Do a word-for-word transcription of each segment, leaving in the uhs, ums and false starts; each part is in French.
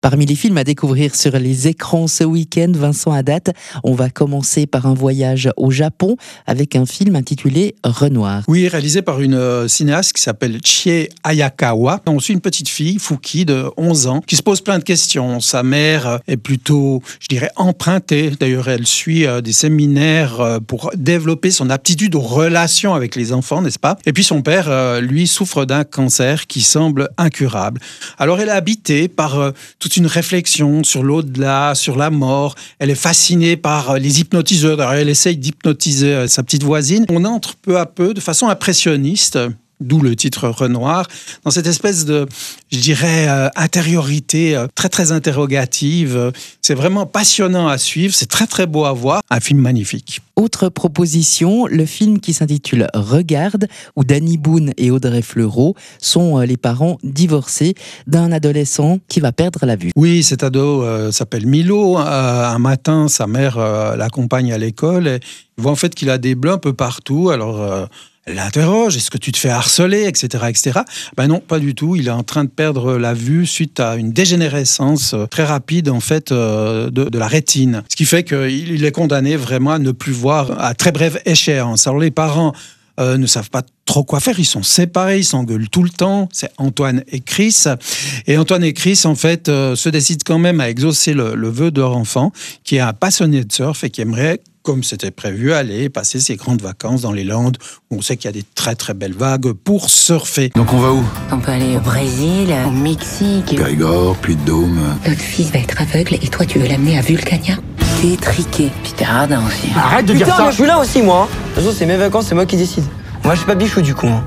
Parmi les films à découvrir sur les écrans ce week-end, Vincent Haddad, on va commencer par un voyage au Japon avec un film intitulé Renoir. Oui, réalisé par une euh, cinéaste qui s'appelle Chie Ayakawa. On suit une petite fille, Fuki, de onze ans, qui se pose plein de questions. Sa mère est plutôt, je dirais, empruntée. D'ailleurs, elle suit euh, des séminaires euh, pour développer son aptitude aux relations avec les enfants, n'est-ce pas? Et puis son père, euh, lui, souffre d'un cancer qui semble incurable. Alors, elle est habitée par euh, toute une réflexion sur l'au-delà, sur la mort. Elle est fascinée par les hypnotiseurs. Alors, elle essaye d'hypnotiser sa petite voisine. On entre peu à peu, de façon impressionniste, d'où le titre Renoir, dans cette espèce de, je dirais, euh, intériorité euh, très, très interrogative. C'est vraiment passionnant à suivre, c'est très, très beau à voir. Un film magnifique. Autre proposition, le film qui s'intitule Regarde, où Danny Boone et Audrey Fleurot sont les parents divorcés d'un adolescent qui va perdre la vue. Oui, cet ado euh, s'appelle Milo. Euh, un matin, sa mère euh, l'accompagne à l'école et il voit en fait qu'il a des bleus un peu partout. Alors... Euh, Elle l'interroge, est-ce que tu te fais harceler, et cetera, et cetera. Ben non, pas du tout. Il est en train de perdre la vue suite à une dégénérescence très rapide en fait de, de la rétine. Ce qui fait qu'il est condamné vraiment à ne plus voir à très brève échéance. Alors les parents euh, ne savent pas trop quoi faire. Ils sont séparés, ils s'engueulent tout le temps. C'est Antoine et Chris. Et Antoine et Chris, en fait, euh, se décident quand même à exaucer le, le vœu de leur enfant, qui est un passionné de surf et qui aimerait, comme c'était prévu, aller passer ses grandes vacances dans les Landes, où on sait qu'il y a des très très belles vagues pour surfer. Donc on va où? On peut aller au Brésil, au Mexique. Périgord, Puy-de-Dôme. Notre fils va être aveugle et toi tu veux l'amener à Vulcania? T'es étriqué, puis t'es radin aussi. Arrête de Putain, dire ça. mais je suis là aussi moi. De toute façon c'est mes vacances, c'est moi qui décide. Moi je suis pas bichou du coup. Hein.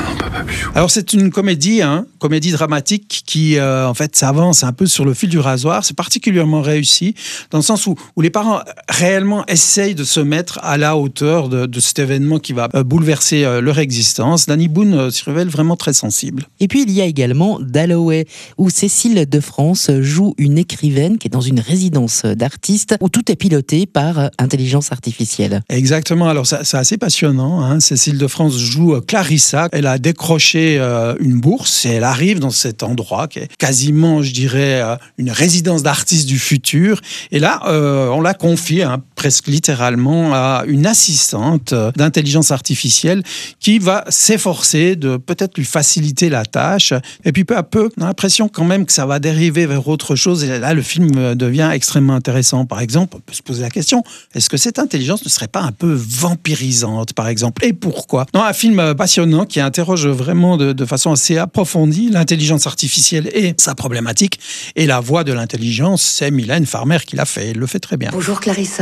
Alors c'est une comédie, hein, comédie dramatique qui euh, en fait s'avance un peu sur le fil du rasoir. C'est particulièrement réussi dans le sens où, où les parents réellement essayent de se mettre à la hauteur de, de cet événement qui va euh, bouleverser euh, leur existence. Danny Boone euh, s'y révèle vraiment très sensible. Et puis il y a également Dalloway, où Cécile de France joue une écrivaine qui est dans une résidence d'artistes où tout est piloté par intelligence artificielle. Exactement, alors c'est, c'est assez passionnant, hein. Cécile de France joue euh, Clarissa. Elle a décroché euh, une bourse et elle arrive dans cet endroit qui est quasiment, je dirais, euh, une résidence d'artistes du futur. Et là, euh, on la confie hein, presque littéralement à une assistante euh, d'intelligence artificielle qui va s'efforcer de peut-être lui faciliter la tâche. Et puis peu à peu, on a l'impression quand même que ça va dériver vers autre chose. Et là, le film devient extrêmement intéressant. Par exemple, on peut se poser la question, est-ce que cette intelligence ne serait pas un peu vampirisante, par exemple? Et pourquoi? Non, un film passionnant qui interroge vraiment de, de façon assez approfondie l'intelligence artificielle et sa problématique. Et la voix de l'intelligence, c'est Mylène Farmer qui l'a fait. Elle le fait très bien. Bonjour Clarissa.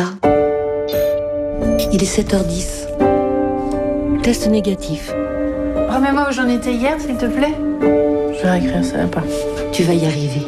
Il est sept heures dix. Test négatif. Remets-moi où j'en étais hier, s'il te plaît. Je vais écrire ça, pas. Tu vas y arriver.